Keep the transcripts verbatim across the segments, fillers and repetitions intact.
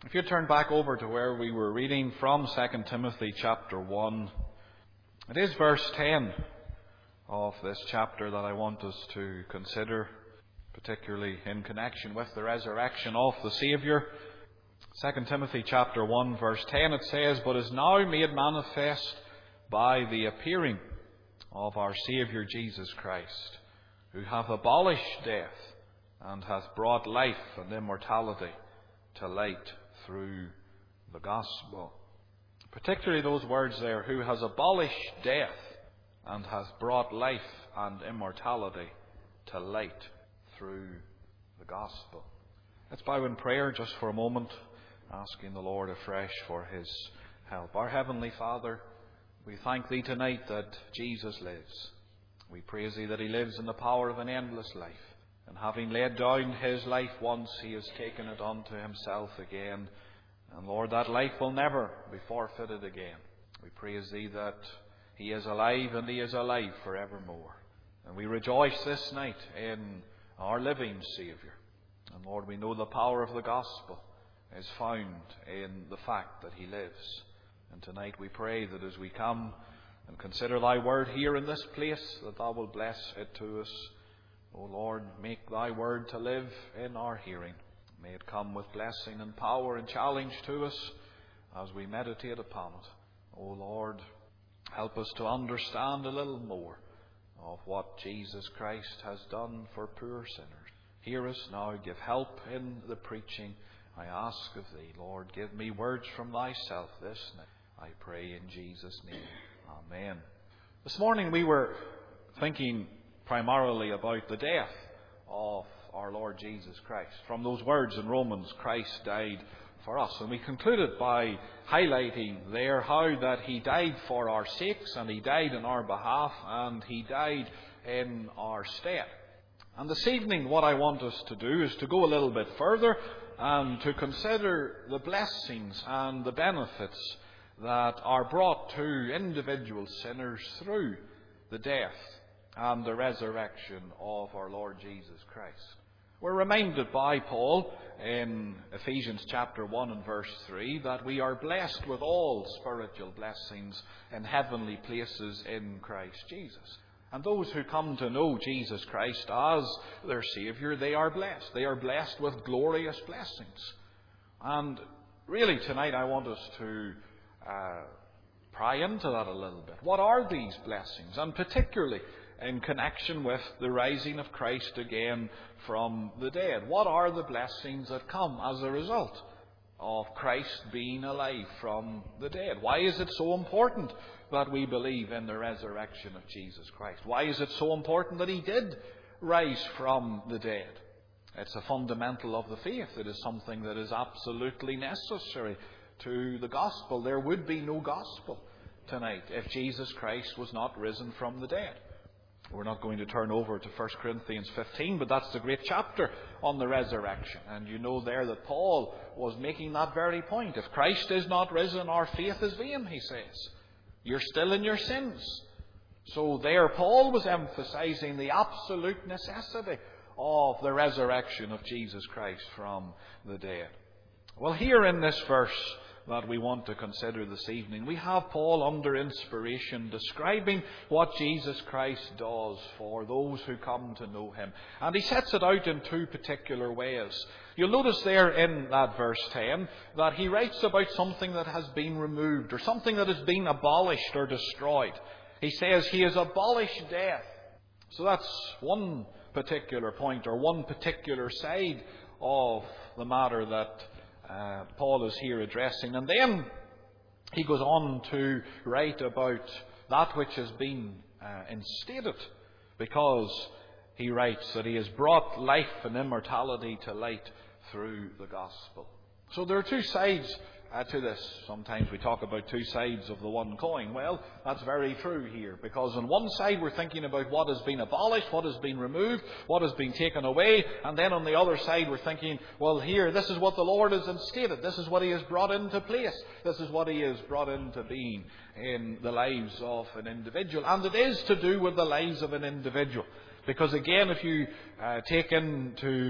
If you turn back over to where we were reading from Second Timothy chapter one, it is verse ten of this chapter that I want us to consider, particularly in connection with the resurrection of the Saviour. Second Timothy chapter one verse ten, it says, "But is now made manifest by the appearing of our Saviour Jesus Christ, who hath abolished death, and hath brought life and immortality to light through the gospel." Particularly those words there, "who has abolished death, and hath brought life and immortality to light through the gospel." Let's bow in prayer just for a moment, asking the Lord afresh for His help. Our Heavenly Father, we thank Thee tonight that Jesus lives. We praise Thee that He lives in the power of an endless life. And having laid down His life once, He has taken it unto Himself again. And Lord, that life will never be forfeited again. We praise Thee that He is alive, and He is alive forevermore. And we rejoice this night in our living Saviour. And Lord, we know the power of the gospel is found in the fact that He lives. And tonight we pray that as we come and consider Thy word here in this place, that Thou will bless it to us. O Lord, make Thy word to live in our hearing. May it come with blessing and power and challenge to us as we meditate upon it. O Lord, help us to understand a little more of what Jesus Christ has done for poor sinners. Hear us now. Give help in the preaching. I ask of Thee, Lord, give me words from Thyself this night. I pray in Jesus' name. Amen. This morning we were thinking primarily about the death of our Lord Jesus Christ. From those words in Romans, Christ died for us. And we concluded by highlighting there how that He died for our sakes, and He died in our behalf, and He died in our stead. And this evening what I want us to do is to go a little bit further and to consider the blessings and the benefits that are brought to individual sinners through the death and the resurrection of our Lord Jesus Christ. We're reminded by Paul in Ephesians chapter one and verse three that we are blessed with all spiritual blessings in heavenly places in Christ Jesus. And those who come to know Jesus Christ as their Saviour, they are blessed. They are blessed with glorious blessings. And really tonight I want us to uh, pry into that a little bit. What are these blessings? And particularly in connection with the rising of Christ again from the dead. What are the blessings that come as a result of Christ being alive from the dead? Why is it so important that we believe in the resurrection of Jesus Christ? Why is it so important that He did rise from the dead? It's a fundamental of the faith. It is something that is absolutely necessary to the gospel. There would be no gospel tonight if Jesus Christ was not risen from the dead. We're not going to turn over to First Corinthians fifteen, but that's the great chapter on the resurrection. And you know there that Paul was making that very point. If Christ is not risen, our faith is vain, he says. You're still in your sins. So there Paul was emphasizing the absolute necessity of the resurrection of Jesus Christ from the dead. Well, here in this verse that we want to consider this evening, we have Paul under inspiration describing what Jesus Christ does for those who come to know Him. And he sets it out in two particular ways. You'll notice there in that verse ten that he writes about something that has been removed, or something that has been abolished or destroyed. He says He has abolished death. So that's one particular point, or one particular side of the matter that Uh, Paul is here addressing. And then he goes on to write about that which has been uh, instated, because he writes that He has brought life and immortality to light through the gospel. So there are two sides uh, to this. Sometimes we talk about two sides of the one coin. Well, that's very true here, because on one side we're thinking about what has been abolished, what has been removed, what has been taken away, and then on the other side we're thinking, well, here, this is what the Lord has instated, this is what He has brought into place, this is what He has brought into being in the lives of an individual. And it is to do with the lives of an individual, because again, if you uh, take into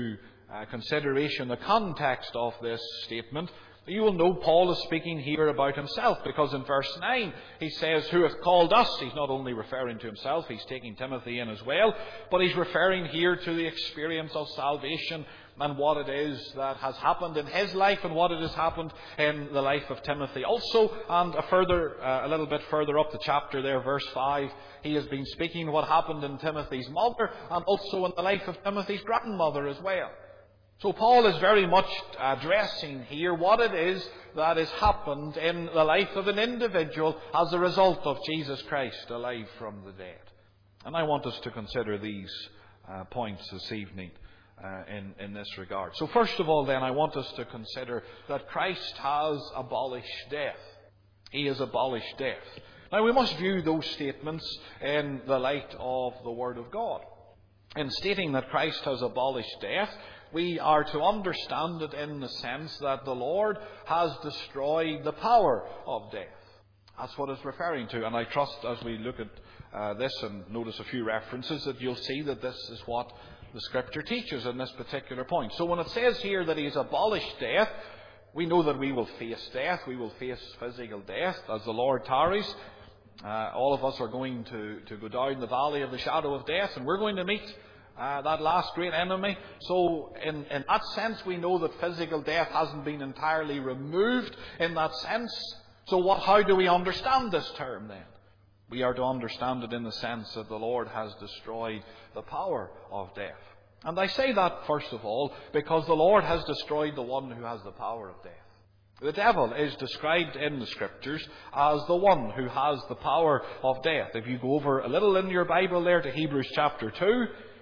uh, consideration the context of this statement, you will know Paul is speaking here about himself, because in verse nine he says, "Who hath called us?" He's not only referring to himself, he's taking Timothy in as well, but he's referring here to the experience of salvation and what it is that has happened in his life and what it has happened in the life of Timothy also. And a further, uh, a little bit further up the chapter there, verse five, he has been speaking what happened in Timothy's mother and also in the life of Timothy's grandmother as well. So Paul is very much addressing here what it is that has happened in the life of an individual as a result of Jesus Christ alive from the dead. And I want us to consider these uh, points this evening uh, in, in this regard. So first of all then, I want us to consider that Christ has abolished death. He has abolished death. Now we must view those statements in the light of the Word of God. In stating that Christ has abolished death, we are to understand it in the sense that the Lord has destroyed the power of death. That's what it's referring to. And I trust as we look at uh, this and notice a few references that you'll see that this is what the Scripture teaches in this particular point. So when it says here that He's abolished death, we know that we will face death. We will face physical death as the Lord tarries. Uh, all of us are going to, to go down the valley of the shadow of death, and we're going to meet Uh, that last great enemy. So in, in that sense we know that physical death hasn't been entirely removed in that sense. So what, how do we understand this term then? We are to understand it in the sense that the Lord has destroyed the power of death. And I say that first of all because the Lord has destroyed the one who has the power of death. The devil is described in the Scriptures as the one who has the power of death. If you go over a little in your Bible there to Hebrews chapter two,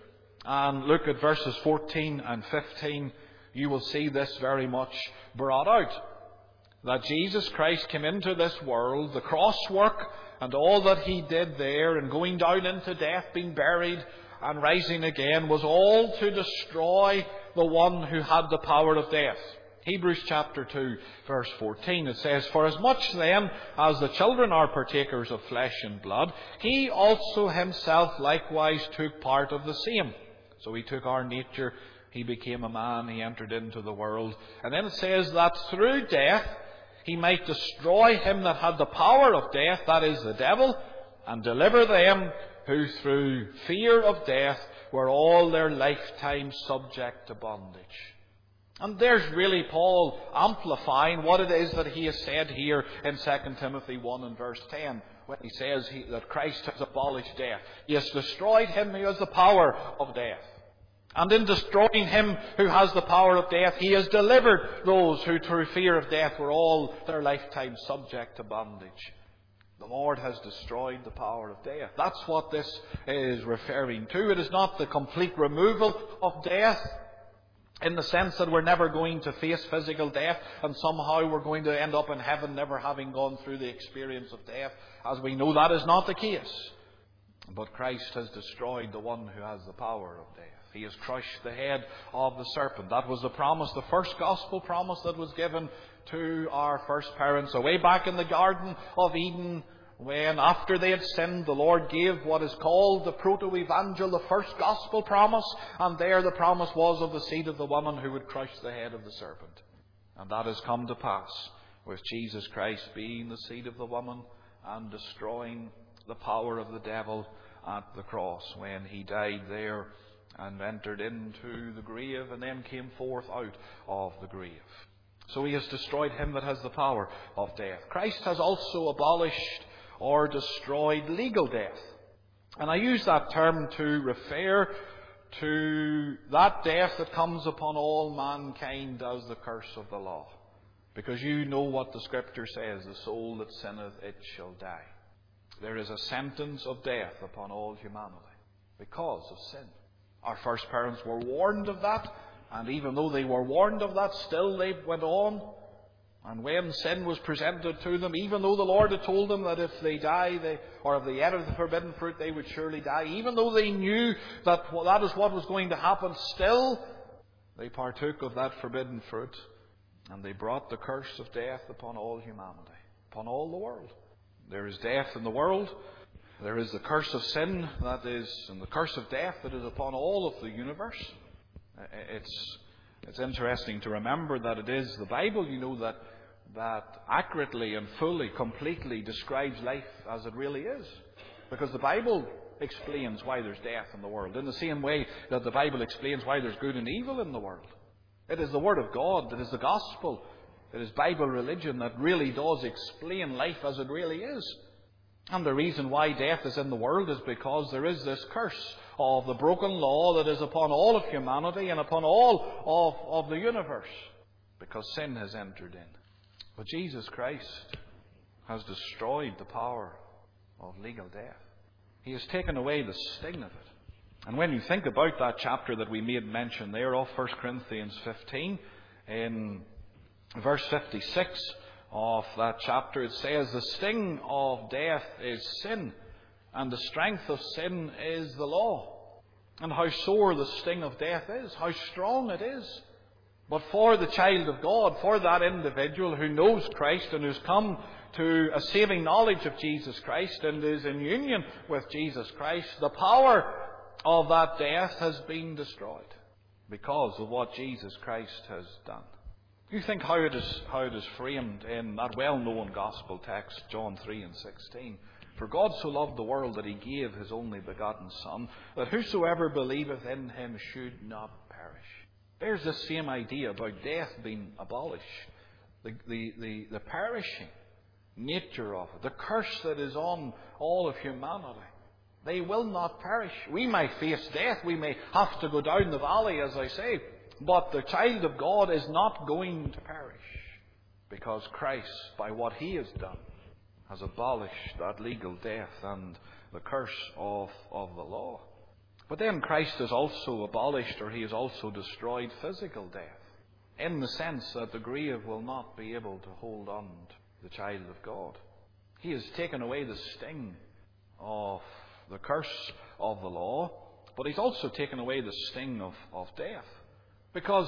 and look at verses fourteen and fifteen, you will see this very much brought out. That Jesus Christ came into this world, the cross work and all that He did there, and going down into death, being buried and rising again, was all to destroy the one who had the power of death. Hebrews chapter two, verse fourteen, it says, "For as much then as the children are partakers of flesh and blood, He also Himself likewise took part of the same." So He took our nature, He became a man, He entered into the world. And then it says that through death He might destroy him that had the power of death, that is the devil, and deliver them who through fear of death were all their lifetime subject to bondage. And there's really Paul amplifying what it is that he has said here in Second Timothy one and verse ten, when he says he, that Christ has abolished death. He has destroyed him who has the power of death. And in destroying him who has the power of death, He has delivered those who through fear of death were all their lifetime subject to bondage. The Lord has destroyed the power of death. That's what this is referring to. It is not the complete removal of death, in the sense that we're never going to face physical death and somehow we're going to end up in heaven never having gone through the experience of death. As we know, that is not the case. But Christ has destroyed the one who has the power of death. He has crushed the head of the serpent. That was the promise, the first gospel promise that was given to our first parents away back in the Garden of Eden, when after they had sinned, the Lord gave what is called the proto-evangel, the first gospel promise, and there the promise was of the seed of the woman who would crush the head of the serpent. And that has come to pass, with Jesus Christ being the seed of the woman and destroying the power of the devil at the cross, when He died there and entered into the grave and then came forth out of the grave. So He has destroyed him that has the power of death. Christ has also abolished or destroyed legal death. And I use that term to refer to that death that comes upon all mankind as the curse of the law. Because you know what the Scripture says, the soul that sinneth, it shall die. There is a sentence of death upon all humanity because of sin. Our first parents were warned of that, and even though they were warned of that, still they went on. And when sin was presented to them, even though the Lord had told them that if they die, they, or if they ate of the forbidden fruit, they would surely die, even though they knew that that is what was going to happen, still they partook of that forbidden fruit, and they brought the curse of death upon all humanity, upon all the world. There is death in the world. There is the curse of sin that is, and the curse of death that is upon all of the universe. It's It's interesting to remember that it is the Bible, you know, that that accurately and fully, completely describes life as it really is. Because the Bible explains why there's death in the world, in the same way that the Bible explains why there's good and evil in the world. It is the Word of God, it is the Gospel, it is Bible religion that really does explain life as it really is. And the reason why death is in the world is because there is this curse of the broken law that is upon all of humanity and upon all of, of the universe, because sin has entered in. But Jesus Christ has destroyed the power of legal death. He has taken away the sting of it. And when you think about that chapter that we made mention there of First Corinthians fifteen, in verse fifty-six of that chapter, it says, "The sting of death is sin, and the strength of sin is the law." And how sore the sting of death is, how strong it is. But for the child of God, for that individual who knows Christ and who's come to a saving knowledge of Jesus Christ and is in union with Jesus Christ, the power of that death has been destroyed because of what Jesus Christ has done. You think how it is, how it is framed in that well-known gospel text, John three and sixteen. "For God so loved the world that he gave his only begotten Son, that whosoever believeth in him should not perish." There's the same idea about death being abolished. The, the, the, the perishing nature of it, the curse that is on all of humanity. They will not perish. We may face death, we may have to go down the valley, as I say, but the child of God is not going to perish, because Christ, by what he has done, has abolished that legal death and the curse of, of the law. But then Christ has also abolished, or he has also destroyed, physical death, in the sense that the grave will not be able to hold on to the child of God. He has taken away the sting of the curse of the law, but he's also taken away the sting of, of death. Because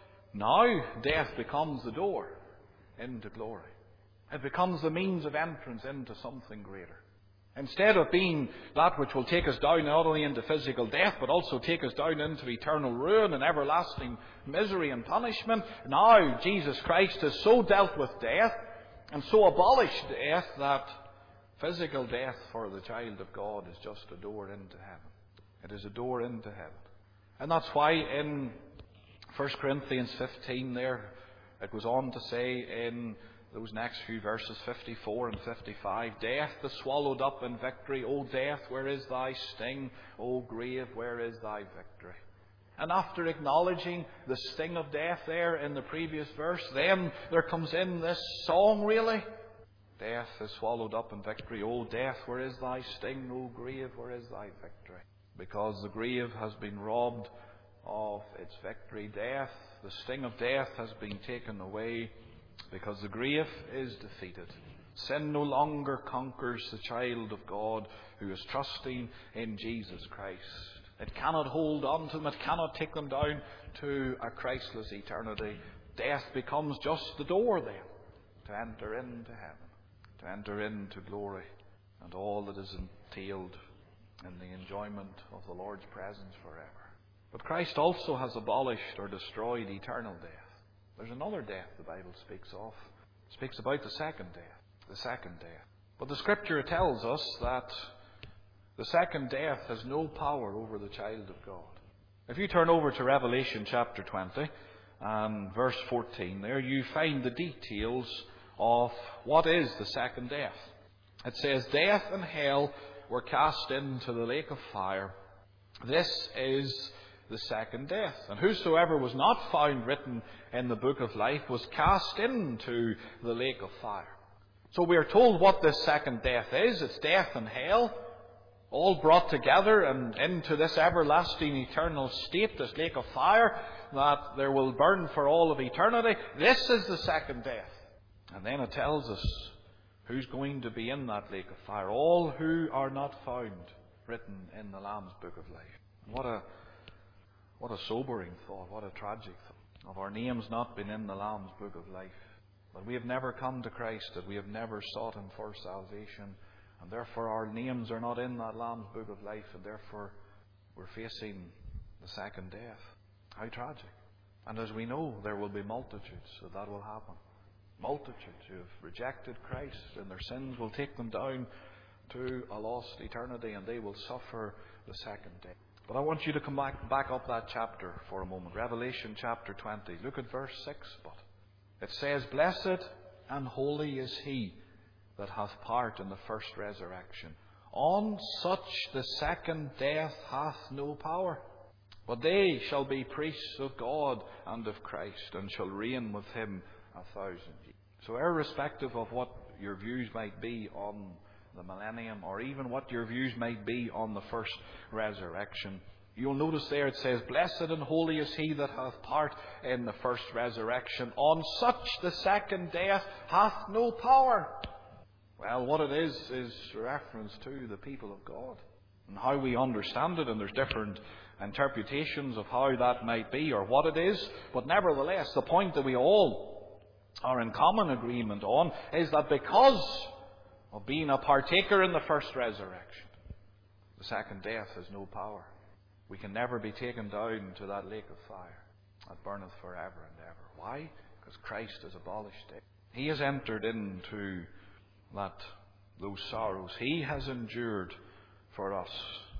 now death becomes the door into glory. It becomes the means of entrance into something greater. Instead of being that which will take us down not only into physical death, but also take us down into eternal ruin and everlasting misery and punishment, now Jesus Christ has so dealt with death and so abolished death that physical death for the child of God is just a door into heaven. It is a door into heaven. And that's why in First Corinthians fifteen there, it goes on to say in those next few verses, fifty-four and fifty-five, "Death is swallowed up in victory. O death, where is thy sting? O grave, where is thy victory?" And after acknowledging the sting of death there in the previous verse, then there comes in this song really. "Death is swallowed up in victory. O death, where is thy sting? O grave, where is thy victory?" Because the grave has been robbed of its victory. Death, the sting of death has been taken away, because the grave is defeated. Sin no longer conquers the child of God who is trusting in Jesus Christ. It cannot hold on to them. It cannot take them down to a Christless eternity. Death becomes just the door then to enter into heaven, to enter into glory and all that is entailed in the enjoyment of the Lord's presence forever. But Christ also has abolished or destroyed eternal death. There's another death the Bible speaks of. It speaks about the second death. The second death. But the Scripture tells us that the second death has no power over the child of God. If you turn over to Revelation chapter twenty and verse fourteen there, you find the details of what is the second death. It says, "Death and hell were cast into the lake of fire. This is the second death. And whosoever was not found written in the book of life was cast into the lake of fire." So we are told what this second death is. It's death and hell, all brought together and into this everlasting eternal state, this lake of fire that there will burn for all of eternity. This is the second death. And then it tells us who's going to be in that lake of fire. All who are not found written in the Lamb's book of life. What a What a sobering thought, what a tragic thought, of our names not being in the Lamb's book of life. That we have never come to Christ, that we have never sought him for salvation, and therefore our names are not in that Lamb's book of life, and therefore we're facing the second death. How tragic. And as we know, there will be multitudes, so that will happen. Multitudes who have rejected Christ, and their sins will take them down to a lost eternity, and they will suffer the second death. But I want you to come back, back up that chapter for a moment. Revelation chapter twenty. Look at verse six. But it says, "Blessed and holy is he that hath part in the first resurrection. On such the second death hath no power. But they shall be priests of God and of Christ, and shall reign with him a thousand years." So irrespective of what your views might be on the millennium, or even what your views might be on the first resurrection, you'll notice there it says, "Blessed and holy is he that hath part in the first resurrection. On such the second death hath no power." Well, what it is, is reference to the people of God, and how we understand it, and there's different interpretations of how that might be, or what it is. But nevertheless, the point that we all are in common agreement on is that because of being a partaker in the first resurrection, the second death has no power. We can never be taken down to that lake of fire that burneth forever and ever. Why? Because Christ has abolished death. He has entered into that those sorrows. He has endured for us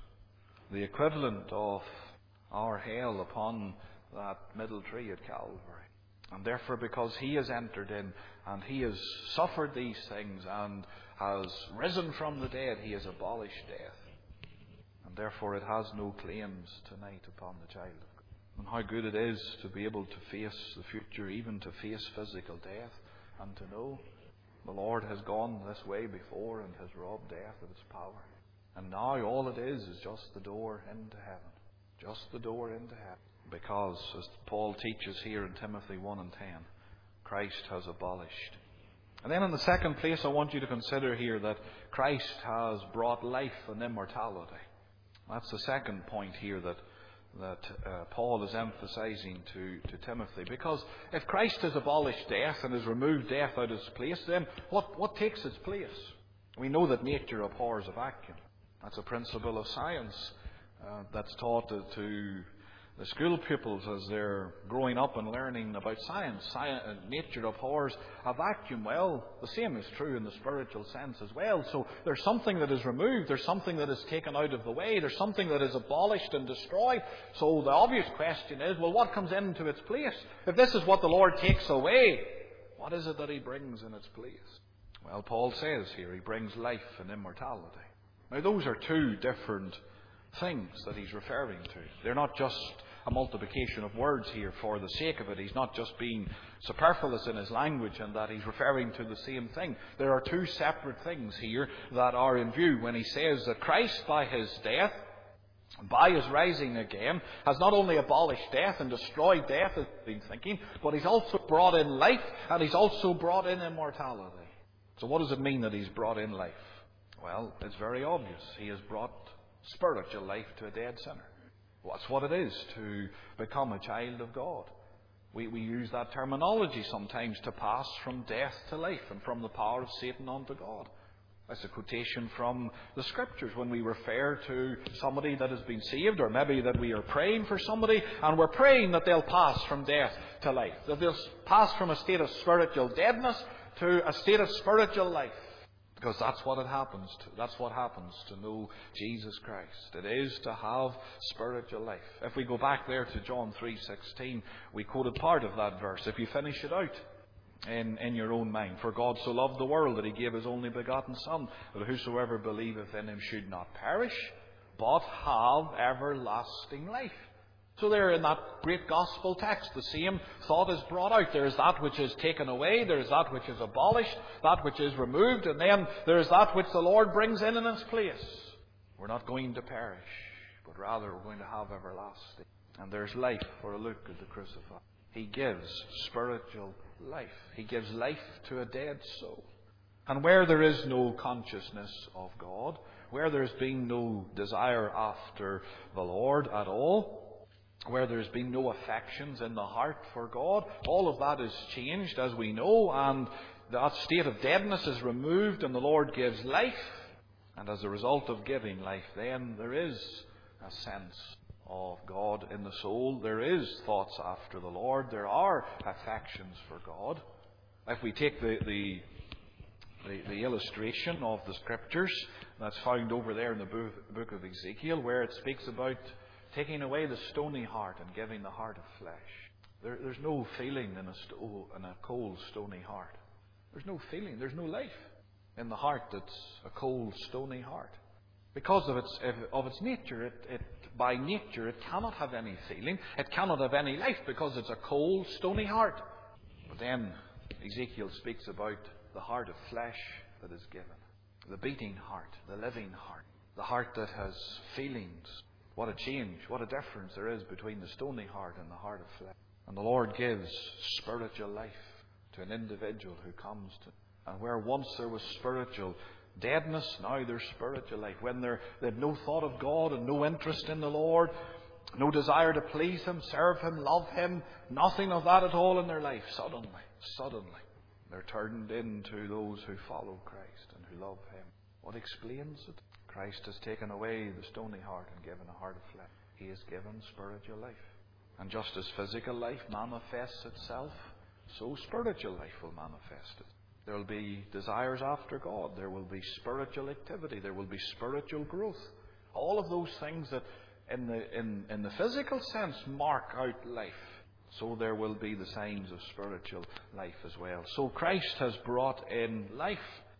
the equivalent of our hell upon that middle tree at Calvary. And therefore, because he has entered in and he has suffered these things and has risen from the dead, he has abolished death. And therefore it has no claims tonight upon the child of God. And how good it is to be able to face the future, even to face physical death, and to know the Lord has gone this way before and has robbed death of its power. And now all it is is just the door into heaven. Just the door into heaven. Because, as Paul teaches here in Timothy one and ten, Christ has abolished. And then in the second place, I want you to consider here that Christ has brought life and immortality. That's the second point here that that uh, Paul is emphasizing to, to Timothy. Because if Christ has abolished death and has removed death out of its place, then what, what takes its place? We know that nature abhors a vacuum. That's a principle of science uh, that's taught to, to the school pupils as they're growing up and learning about science. Science, nature abhors a vacuum. Well, the same is true in the spiritual sense as well. So there's something that is removed. There's something that is taken out of the way. There's something that is abolished and destroyed. So the obvious question is, well, what comes into its place? If this is what the Lord takes away, what is it that he brings in its place? Well, Paul says here, he brings life and immortality. Now, those are two different things that he's referring to. They're not just a multiplication of words here for the sake of it. He's not just being superfluous in his language and that he's referring to the same thing. There are two separate things here that are in view when he says that Christ, by his death, by his rising again, has not only abolished death and destroyed death, as we've been thinking, but he's also brought in life, and he's also brought in immortality. So what does it mean that he's brought in life? Well, it's very obvious. He has brought spiritual life to a dead sinner. That's what it is to become a child of God. We, we use that terminology sometimes, to pass from death to life and from the power of Satan unto God. That's a quotation from the Scriptures when we refer to somebody that has been saved, or maybe that we are praying for somebody and we're praying that they'll pass from death to life, that they'll pass from a state of spiritual deadness to a state of spiritual life. Because that's what it happens to. That's what happens to know Jesus Christ. It is to have spiritual life. If we go back there to John three sixteen, we quoted part of that verse. If you finish it out in, in your own mind. "For God so loved the world that he gave his only begotten Son, that whosoever believeth in him should not perish, but have everlasting life." So there in that great gospel text, the same thought is brought out. There is that which is taken away, there is that which is abolished, that which is removed, and then there is that which the Lord brings in in its place. We're not going to perish, but rather we're going to have everlasting. And there's life for a look at the crucified. He gives spiritual life. He gives life to a dead soul. And where there is no consciousness of God, where there's been no desire after the Lord at all, where there's been no affections in the heart for God, all of that is changed, as we know, and that state of deadness is removed, and the Lord gives life. And as a result of giving life, then there is a sense of God in the soul. There is thoughts after the Lord. There are affections for God. If we take the, the, the, the illustration of the Scriptures that's found over there in the book, book of Ezekiel, where it speaks about taking away the stony heart and giving the heart of flesh. There, there's no feeling in a, sto- in a cold, stony heart. There's no feeling. There's no life in the heart that's a cold, stony heart. Because of its, of its nature, it, it, by nature, it cannot have any feeling. It cannot have any life because it's a cold, stony heart. But then Ezekiel speaks about the heart of flesh that is given. The beating heart, the living heart. The heart that has feelings. What a change, what a difference there is between the stony heart and the heart of flesh. And the Lord gives spiritual life to an individual who comes to. And where once there was spiritual deadness, now there's spiritual life. When they had no thought of God and no interest in the Lord, no desire to please Him, serve Him, love Him, nothing of that at all in their life, suddenly, suddenly, they're turned into those who follow Christ and who love Him. What explains it? Christ has taken away the stony heart and given a heart of flesh. He has given spiritual life. And just as physical life manifests itself, so spiritual life will manifest it. There will be desires after God. There will be spiritual activity. There will be spiritual growth. All of those things that in the, in, in the physical sense mark out life. So there will be the signs of spiritual life as well. So Christ has brought in life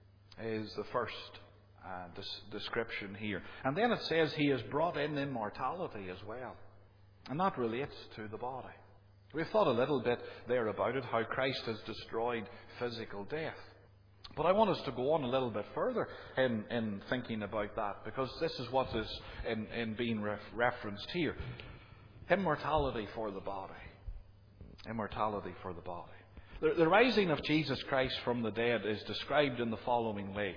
is the first uh, des- description here. And then it says He has brought in immortality as well. And that relates to the body. We've thought a little bit there about it, how Christ has destroyed physical death. But I want us to go on a little bit further in, in thinking about that, because this is what is in, in being ref, referenced here. Immortality for the body. Immortality for the body. The, the rising of Jesus Christ from the dead is described in the following way.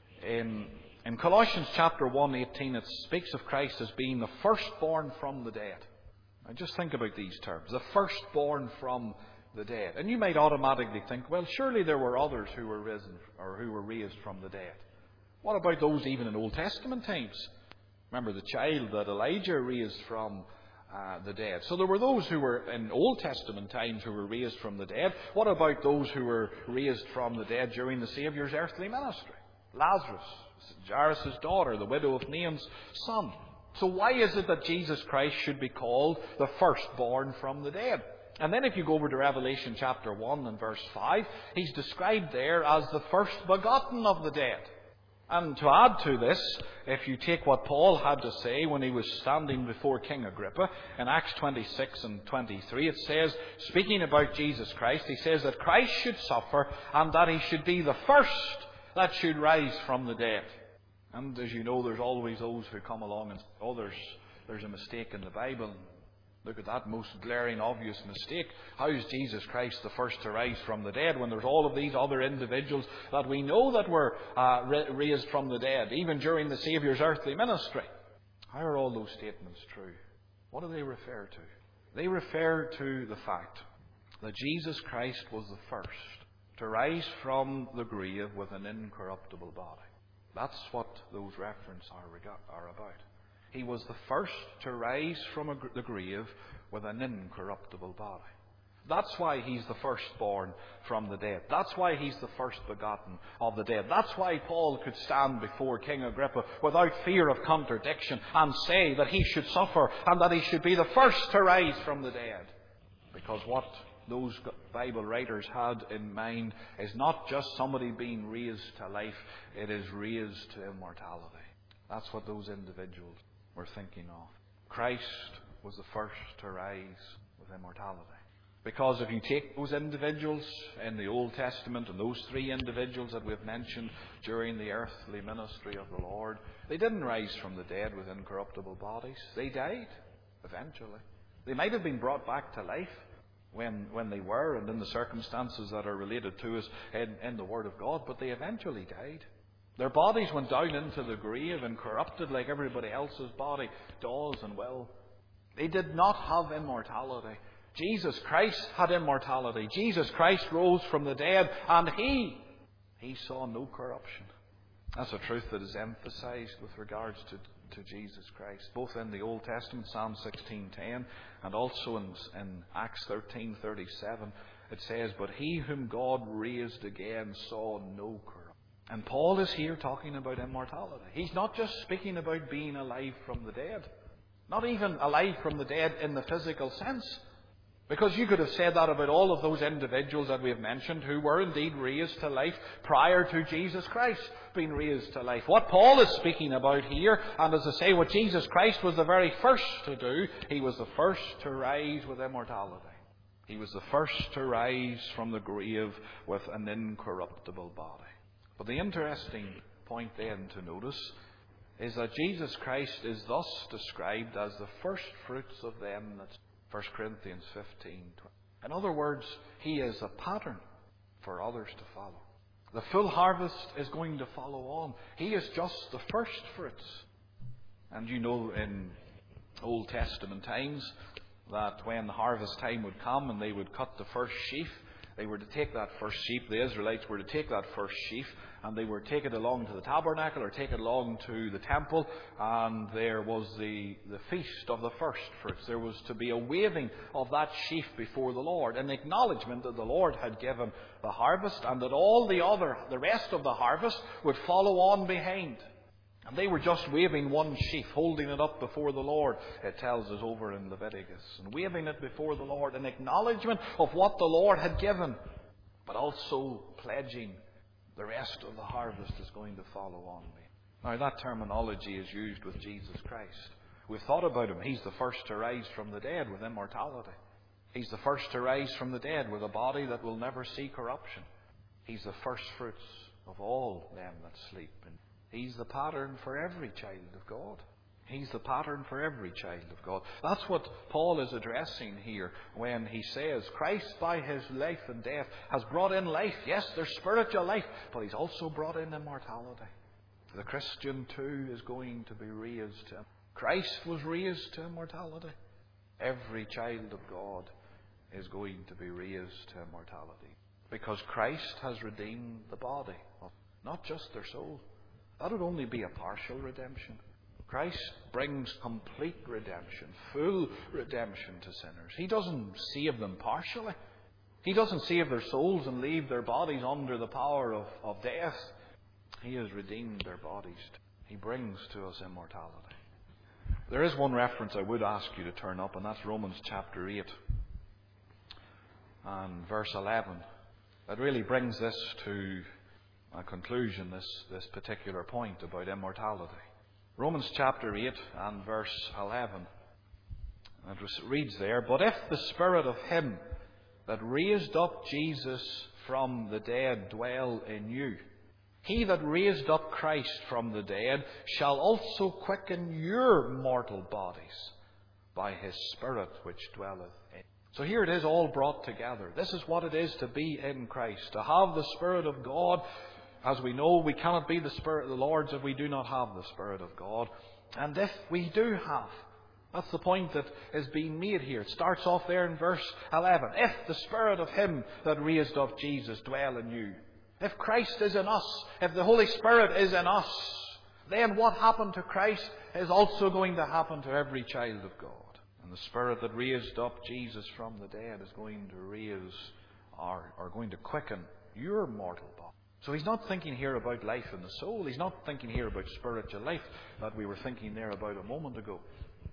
In, in Colossians chapter one eighteen, it speaks of Christ as being the firstborn from the dead. Now just think about these terms. The firstborn from the dead. And you might automatically think, well, surely there were others who were risen or who were raised from the dead. What about those even in Old Testament times? Remember the child that Elijah raised from uh, the dead. So there were those who were in Old Testament times who were raised from the dead. What about those who were raised from the dead during the Saviour's earthly ministry? Lazarus, Jairus' daughter, the widow of Nain's son. So why is it that Jesus Christ should be called the firstborn from the dead? And then if you go over to Revelation chapter one and verse five, He's described there as the first begotten of the dead. And to add to this, if you take what Paul had to say when he was standing before King Agrippa, in Acts twenty-six and twenty-three, it says, speaking about Jesus Christ, he says that Christ should suffer and that He should be the first that should rise from the dead. And as you know, there's always those who come along and say, oh, there's, there's a mistake in the Bible. Look at that most glaring, obvious mistake. How is Jesus Christ the first to rise from the dead when there's all of these other individuals that we know that were uh, raised from the dead, even during the Saviour's earthly ministry? How are all those statements true? What do they refer to? They refer to the fact that Jesus Christ was the first to rise from the grave with an incorruptible body. That's what those references are, are about. He was the first to rise from a, the grave with an incorruptible body. That's why He's the firstborn from the dead. That's why He's the first begotten of the dead. That's why Paul could stand before King Agrippa without fear of contradiction and say that he should suffer and that he should be the first to rise from the dead. Because what those Bible writers had in mind is not just somebody being raised to life, it is raised to immortality. That's what those individuals were thinking of. Christ was the first to rise with immortality. Because if you take those individuals in the Old Testament and those three individuals that we've mentioned during the earthly ministry of the Lord, they didn't rise from the dead with incorruptible bodies. They died eventually. They might have been brought back to life when when they were and in the circumstances that are related to us in, in the Word of God, but they eventually died. Their bodies went down into the grave and corrupted like everybody else's body does and will. They did not have immortality. Jesus Christ had immortality. Jesus Christ rose from the dead, and He, He saw no corruption. That's a truth that is emphasized with regards to to Jesus Christ. Both in the Old Testament, Psalm sixteen ten, and also in, in Acts thirteen thirty-seven, it says, "But he whom God raised again saw no corruption." And Paul is here talking about immortality. He's not just speaking about being alive from the dead. Not even alive from the dead in the physical sense. Because you could have said that about all of those individuals that we have mentioned who were indeed raised to life prior to Jesus Christ being raised to life. What Paul is speaking about here, and as I say, what Jesus Christ was the very first to do, he was the first to rise with immortality. He was the first to rise from the grave with an incorruptible body. But the interesting point then to notice is that Jesus Christ is thus described as the first fruits of them. That's First Corinthians fifteen. In other words, he is a pattern for others to follow. The full harvest is going to follow on. He is just the first fruits. And you know, in Old Testament times, that when the harvest time would come and they would cut the first sheaf, they were to take that first sheep, the Israelites were to take that first sheaf, and they were to take it along to the tabernacle or take it along to the temple, and there was the, the feast of the first fruits. There was to be a waving of that sheaf before the Lord, an acknowledgement that the Lord had given the harvest, and that all the other, the rest of the harvest would follow on behind. And they were just waving one sheaf, holding it up before the Lord, it tells us over in Leviticus, and waving it before the Lord, an acknowledgement of what the Lord had given, but also pledging the rest of the harvest is going to follow on me. Now that terminology is used with Jesus Christ. We've thought about him. He's the first to rise from the dead with immortality. He's the first to rise from the dead with a body that will never see corruption. He's the first fruits of all them that sleep. And he's the pattern for every child of God. He's the pattern for every child of God. That's what Paul is addressing here when he says Christ by his life and death has brought in life. Yes, there's spiritual life, but he's also brought in immortality. The Christian too is going to be raised to him. Christ was raised to immortality. Every child of God is going to be raised to immortality. Because Christ has redeemed the body, not just their soul. That would only be a partial redemption. Christ brings complete redemption, full redemption to sinners. He doesn't save them partially. He doesn't save their souls and leave their bodies under the power of, of death. He has redeemed their bodies. He brings to us immortality. There is one reference I would ask you to turn up, and that's Romans chapter eight and verse eleven. That really brings this to a conclusion, this, this particular point about immortality. Romans chapter eight and verse eleven. It reads there, "But if the Spirit of him that raised up Jesus from the dead dwell in you, he that raised up Christ from the dead shall also quicken your mortal bodies by his Spirit which dwelleth in." So here it is all brought together. This is what it is to be in Christ, to have the Spirit of God. As we know, we cannot be the Spirit of the Lord's if we do not have the Spirit of God. And if we do have, that's the point that is being made here. It starts off there in verse eleven. If the Spirit of him that raised up Jesus dwell in you. If Christ is in us, if the Holy Spirit is in us, then what happened to Christ is also going to happen to every child of God. And the Spirit that raised up Jesus from the dead is going to raise, or, or going to quicken your mortal body. So he's not thinking here about life in the soul. He's not thinking here about spiritual life that we were thinking there about a moment ago.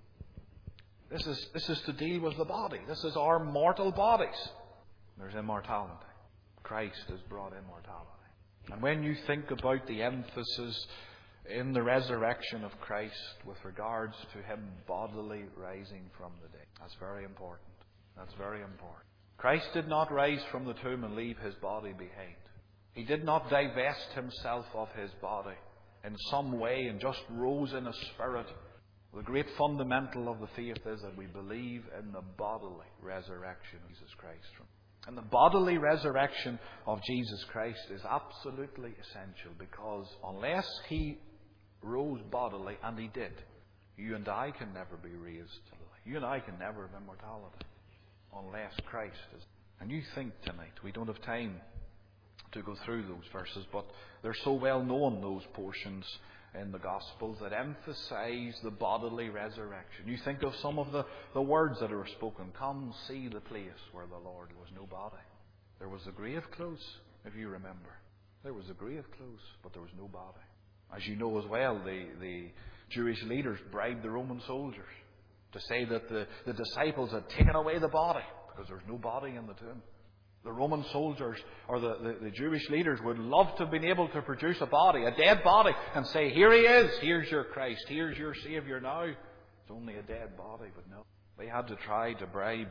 This is, this is to deal with the body. This is our mortal bodies. There's immortality. Christ has brought immortality. And when you think about the emphasis in the resurrection of Christ with regards to him bodily rising from the dead, that's very important. That's very important. Christ did not rise from the tomb and leave his body behind. He did not divest himself of his body in some way and just rose in a spirit. The great fundamental of the faith is that we believe in the bodily resurrection of Jesus Christ. And the bodily resurrection of Jesus Christ is absolutely essential, because unless he rose bodily, and he did, you and I can never be raised to life. You and I can never have immortality unless Christ is. And you think tonight, we don't have time to go through those verses, but they're so well known, those portions in the Gospels that emphasize the bodily resurrection. You think of some of the, the words that are spoken. Come see the place where the Lord was no body. There was the grave close, if you remember. There was the grave close, but there was no body. As you know as well, the, the Jewish leaders bribed the Roman soldiers to say that the, the disciples had taken away the body because there was no body in the tomb. The Roman soldiers or the, the, the Jewish leaders would love to have been able to produce a body, a dead body, and say, here he is, here's your Christ, here's your Saviour now. It's only a dead body, but no. They had to try to bribe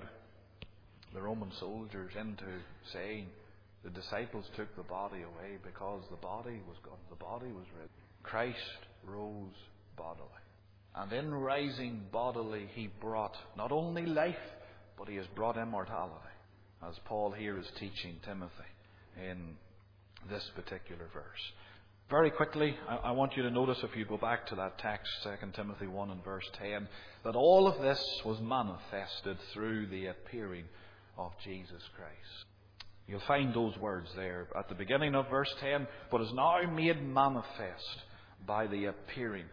the Roman soldiers into saying the disciples took the body away because the body was gone, the body was risen. Christ rose bodily. And in rising bodily, he brought not only life, but he has brought immortality, as Paul here is teaching Timothy in this particular verse. Very quickly, I, I want you to notice, if you go back to that text, Second Timothy one and verse ten, that all of this was manifested through the appearing of Jesus Christ. You'll find those words there at the beginning of verse ten, but is now made manifest by the appearing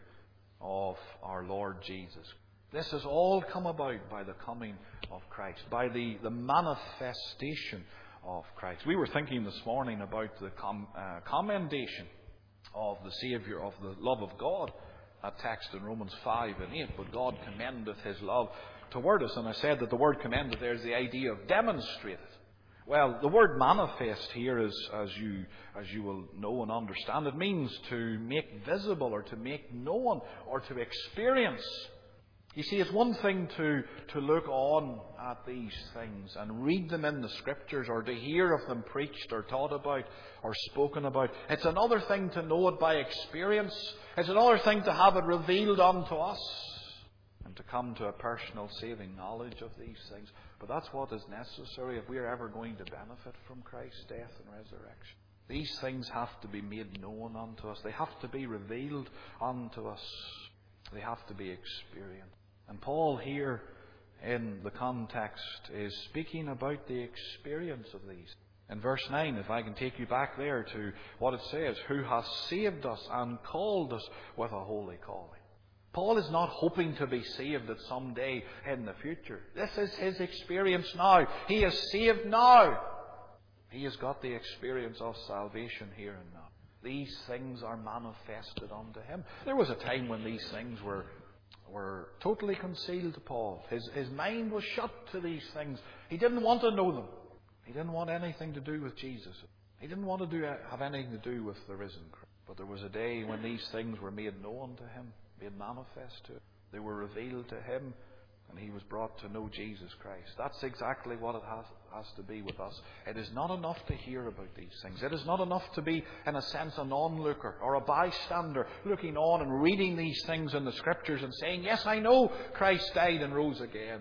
of our Lord Jesus. This has all come about by the coming of Christ, by the, the manifestation of Christ. We were thinking this morning about the com, uh, commendation of the Saviour, of the love of God. That text in Romans five and eight, but God commendeth his love toward us. And I said that the word commended there is the idea of demonstrated. Well, the word manifest here is, as you, as you will know and understand, it means to make visible or to make known or to experience. You see, it's one thing to, to look on at these things and read them in the Scriptures or to hear of them preached or taught about or spoken about. It's another thing to know it by experience. It's another thing to have it revealed unto us and to come to a personal saving knowledge of these things. But that's what is necessary if we are ever going to benefit from Christ's death and resurrection. These things have to be made known unto us. They have to be revealed unto us. They have to be experienced. And Paul here in the context is speaking about the experience of these. In verse nine, if I can take you back there to what it says, who has saved us and called us with a holy calling. Paul is not hoping to be saved at some day in the future. This is his experience now. He is saved now. He has got the experience of salvation here and now. These things are manifested unto him. There was a time when these things were were totally concealed to Paul. His, his mind was shut to these things. He didn't want to know them. He didn't want anything to do with Jesus. He didn't want to do, have anything to do with the risen Christ. But there was a day when these things were made known to him, made manifest to him. They were revealed to him, and he was brought to know Jesus Christ. That's exactly what it has, has to be with us. It is not enough to hear about these things. It is not enough to be, in a sense, an onlooker or a bystander looking on and reading these things in the Scriptures and saying, yes, I know Christ died and rose again.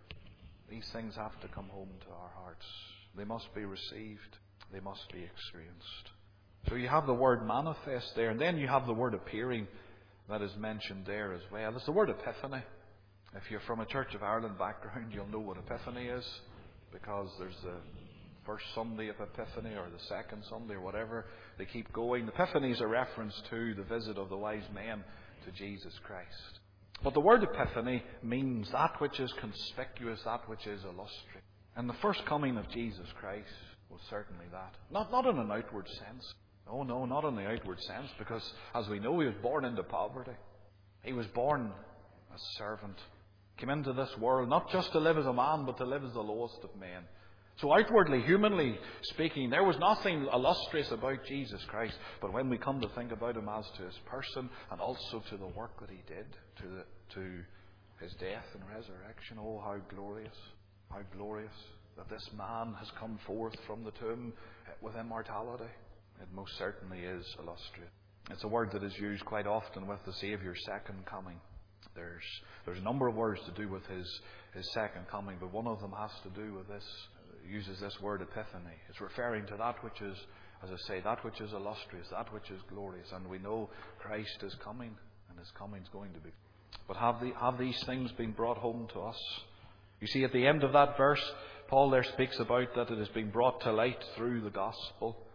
These things have to come home to our hearts. They must be received. They must be experienced. So you have the word manifest there, and then you have the word appearing that is mentioned there as well. It's the word epiphany. If you're from a Church of Ireland background, you'll know what Epiphany is, because there's the first Sunday of Epiphany or the second Sunday or whatever. They keep going. Epiphany is a reference to the visit of the wise men to Jesus Christ. But the word Epiphany means that which is conspicuous, that which is illustrious. And the first coming of Jesus Christ was certainly that. Not, not in an outward sense. Oh no, not in the outward sense, because as we know, he was born into poverty. He was born a servant. Came into this world not just to live as a man, but to live as the lowest of men. So outwardly, humanly speaking, there was nothing illustrious about Jesus Christ. But when we come to think about him as to his person and also to the work that he did, to the, to his death and resurrection, oh, how glorious, how glorious that this man has come forth from the tomb with immortality. It most certainly is illustrious. It's a word that is used quite often with the Saviour's second coming. There's there's a number of words to do with his, his second coming, but one of them has to do with this, uses this word epiphany. It's referring to that which is, as I say, that which is illustrious, that which is glorious. And we know Christ is coming, and his coming is going to be. But have, the, have these things been brought home to us? You see, at the end of that verse, Paul there speaks about that it has been brought to light through the gospel.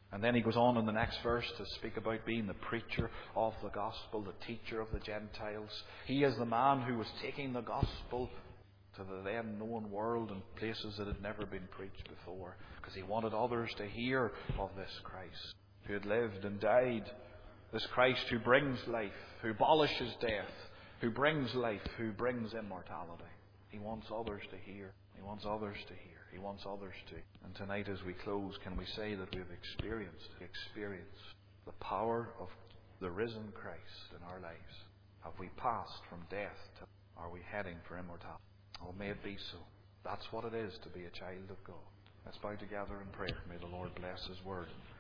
And then he goes on in the next verse to speak about being the preacher of the gospel, the teacher of the Gentiles. He is the man who was taking the gospel to the then known world and places that had never been preached before, because he wanted others to hear of this Christ who had lived and died, this Christ who brings life, who abolishes death, who brings life, who brings immortality. He wants others to hear. He wants others to hear. He wants others to. And tonight as we close, can we say that we have experienced, experienced the power of the risen Christ in our lives? Have we passed from death to, are we heading for immortality? Oh, may it be so. That's what it is to be a child of God. Let's bow together in prayer. May the Lord bless His word.